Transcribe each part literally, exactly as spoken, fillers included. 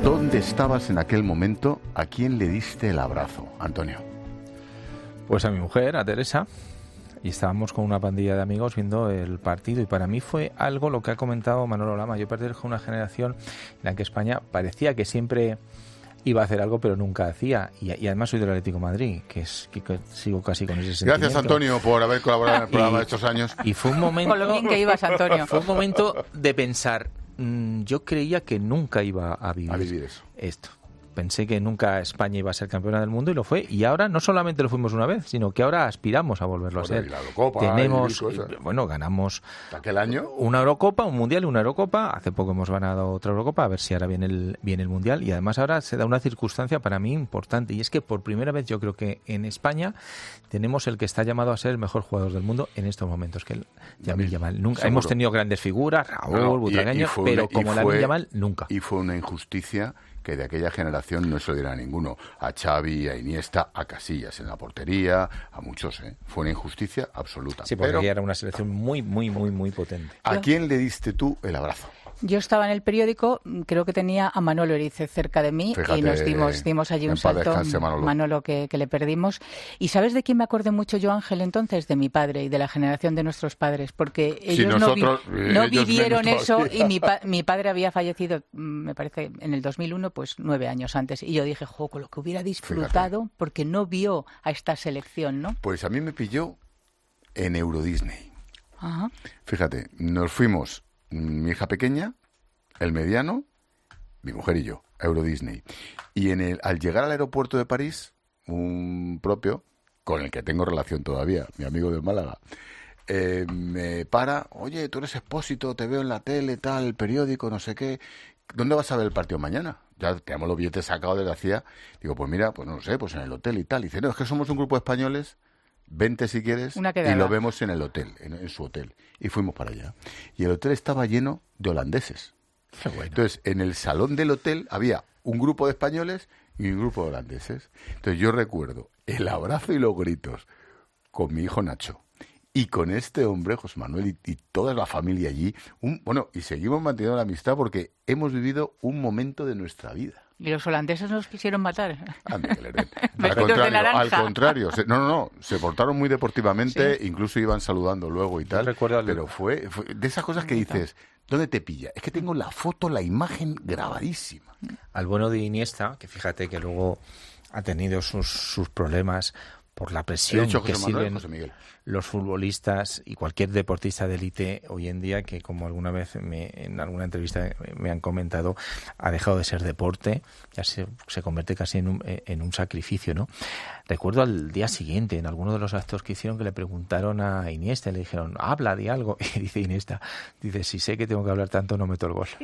¿Dónde estabas en aquel momento? ¿A quién le diste el abrazo, Antonio? Pues a mi mujer, a Teresa, y estábamos con una pandilla de amigos viendo el partido, y para mí fue algo lo que ha comentado Manolo Lama. Yo pertenezco a una generación en la que España parecía que siempre iba a hacer algo, pero nunca hacía, y, y además soy del Atlético de Madrid, que es que, que sigo casi con ese sentimiento. Gracias, Antonio, por haber colaborado en el programa y, de estos años. Y fue un momento... Con lo bien que ibas, Antonio. Fue un momento de pensar, mmm, yo creía que nunca iba a vivir, a vivir eso. esto. Pensé que nunca España iba a ser campeona del mundo y lo fue. Y ahora no solamente lo fuimos una vez, sino que ahora aspiramos a volverlo Por a ser. La Eurocopa, Tenemos, bueno, ganamos aquel año una Eurocopa, un Mundial y una Eurocopa. Hace poco hemos ganado otra Eurocopa, a ver si ahora viene el, viene el Mundial. Y además ahora se da una circunstancia para mí importante. Y es que por primera vez yo creo que en España tenemos el que está llamado a ser el mejor jugador del mundo en estos momentos, que es Lamine Yamal. Nunca Seguro. Hemos tenido grandes figuras, Raúl, no, Butragueño, pero una, como Lamine Yamal, nunca. Y fue una injusticia que de aquella generación no se lo diera a ninguno, a Xavi, a Iniesta, a Casillas en la portería, a muchos, ¿eh? Fue una injusticia absoluta. Sí, porque Pero, era una selección muy, muy, muy, muy potente. ¿A quién le diste tú el abrazo? Yo estaba en el periódico, creo que tenía a Manolo Erice cerca de mí. Fíjate, y nos dimos, dimos allí un salto, Manolo, Manolo que, que le perdimos. ¿Y sabes de quién me acordé mucho yo, Ángel, entonces? De mi padre y de la generación de nuestros padres, porque ellos si nosotros, no, vi, no ellos vivieron eso todavía. y mi, pa, mi padre había fallecido, me parece, en el dos mil uno, pues nueve años antes. Y yo dije, jo, con lo que hubiera disfrutado, Fíjate. porque no vio a esta selección, ¿no? Pues a mí me pilló en Euro Disney. Ajá. Fíjate, nos fuimos, mi hija pequeña, el mediano, mi mujer y yo, a Euro Disney. Y en el, al llegar al aeropuerto de París, un propio, con el que tengo relación todavía, mi amigo de Málaga, eh, me para, oye, tú eres Expósito, te veo en la tele, tal, el periódico, no sé qué, ¿dónde vas a ver el partido mañana? Ya tenemos los billetes sacados desde hacía. Digo, pues mira, pues no lo sé, pues en el hotel y tal. Y dice, no, es que somos un grupo de españoles, vente si quieres, y lo vemos en el hotel, en, en su hotel. Y fuimos para allá. Y el hotel estaba lleno de holandeses. Qué bueno. Entonces, en el salón del hotel había un grupo de españoles y un grupo de holandeses. Entonces, yo recuerdo el abrazo y los gritos con mi hijo Nacho y con este hombre, José Manuel, y, y toda la familia allí. Un, bueno, y seguimos manteniendo la amistad porque hemos vivido un momento de nuestra vida. Y los holandeses nos quisieron matar. Ande, que le den. Al contrario, al contrario. Se, no, no, no. Se portaron muy deportivamente, sí. Incluso iban saludando luego y tal. Recuerdo pero fue, fue de esas cosas que dices, ¿dónde te pilla? Es que tengo la foto, la imagen grabadísima. Al bueno de Iniesta, que fíjate que luego ha tenido sus, sus problemas por la presión dicho, que José Manuel, sirven José Miguel. Los futbolistas y cualquier deportista de élite hoy en día, que como alguna vez me, en alguna entrevista me han comentado, ha dejado de ser deporte, ya se, se convierte casi en un, en un sacrificio, ¿no? Recuerdo al día siguiente, en alguno de los actos que hicieron, que le preguntaron a Iniesta, le dijeron, habla de algo, y dice Iniesta, dice, si sé que tengo que hablar tanto, no meto el gol.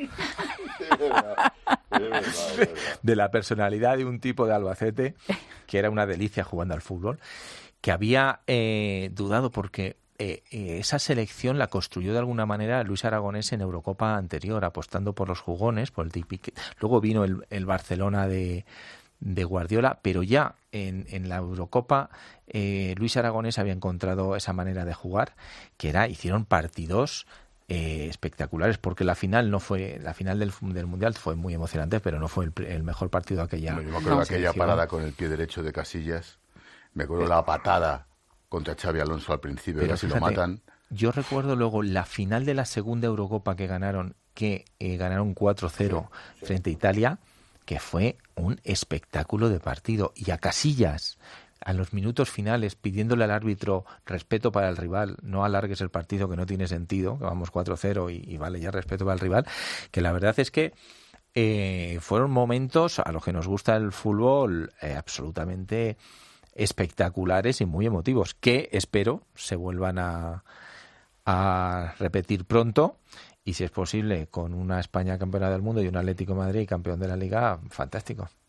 De la personalidad de un tipo de Albacete, que era una delicia jugando al fútbol, que había eh, dudado porque eh, eh, esa selección la construyó de alguna manera Luis Aragonés en Eurocopa anterior, apostando por los jugones, por el típico. Luego vino el, el Barcelona de, de Guardiola, pero ya en, en la Eurocopa eh, Luis Aragonés había encontrado esa manera de jugar, que era, hicieron partidos eh, espectaculares, porque la final no fue, la final del, del Mundial fue muy emocionante, pero no fue el, el mejor partido de aquella. No, yo me acuerdo de aquella parada con el pie derecho de Casillas. Me acuerdo la patada contra Xavi Alonso al principio, pero casi fíjate, lo matan. Yo recuerdo luego la final de la segunda Eurocopa que ganaron, que eh, ganaron cuatro cero sí, sí. frente a Italia, que fue un espectáculo de partido. Y a Casillas, a los minutos finales, pidiéndole al árbitro respeto para el rival, no alargues el partido que no tiene sentido, que vamos cuatro cero y, y vale ya respeto para el rival, que la verdad es que eh, fueron momentos a los que nos gusta el fútbol eh, absolutamente espectaculares y muy emotivos, que espero se vuelvan a, a repetir pronto, y si es posible con una España campeona del mundo y un Atlético de Madrid campeón de la Liga, fantástico.